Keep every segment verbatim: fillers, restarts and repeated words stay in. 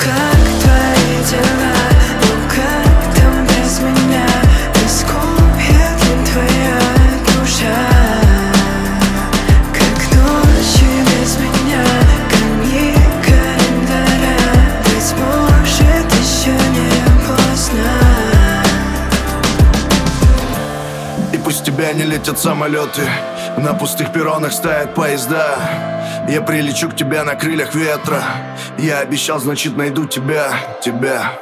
как твои дела? Ну как там без меня? Тоскует ли твоя душа? Как ночи без меня, камни календаря. Быть может, еще не поздно. И пусть тебя не летят самолеты, на пустых перронах стоят поезда. Я прилечу к тебе на крыльях ветра. Я обещал, значит найду тебя, тебя.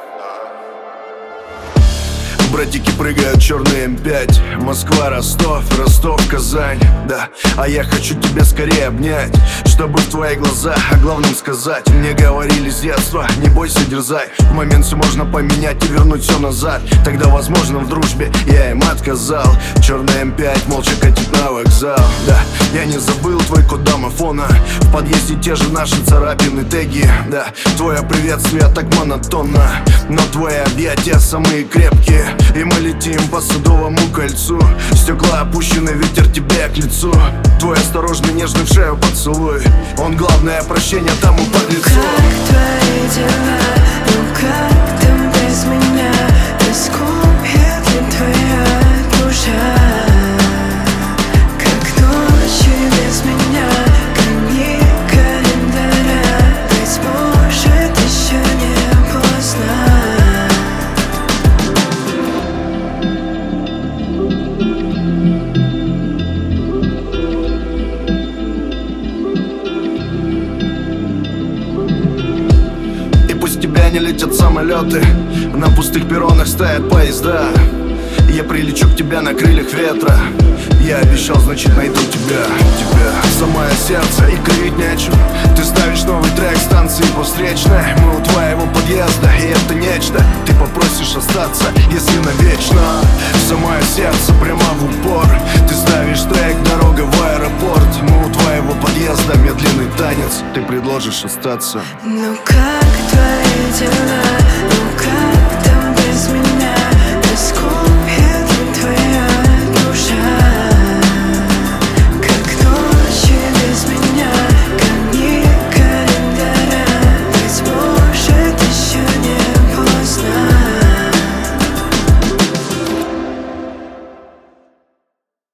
Братики прыгают черный эм пять. Москва, Ростов, Ростов, Казань. Да, а я хочу тебя скорее обнять, чтобы в твои глаза о главном сказать. Мне говорили с детства, не бойся, дерзай. В момент все можно поменять и вернуть все назад. Тогда, возможно, в дружбе я им отказал. Черный эм пять молча катит на вокзал. Да, я не забыл твой код домофона. В подъезде те же наши царапины, теги. Да, твое приветствие так монотонно, но твои объятия самые крепкие. И мы летим по Садовому кольцу. Стекла опущены, ветер тебе к лицу. Твой осторожный нежный в шею поцелуй, он главное прощение тому подлецу. Как твои дела? Ну как там без меня? Тоскует ли твоя душа? Как ночи без меня, камни календаря. Быть может, еще не поздно. Тебя не летят самолеты, на пустых перронах стоят поезда. Я прилечу к тебе на крыльях ветра. Я обещал, значит найду тебя, тебя. Самое сердце и кривить нечем. Ты ставишь новый трек станции по встречной. Мы у твоего подъезда, и это нечто. Ты попросишь остаться, если навечно. Самое сердце прямо в упор. Ты ставишь трек «Дорога в аэропорт». Мы у твоего подъезда, медленный танец. Ты предложишь остаться. Ну как твои дела?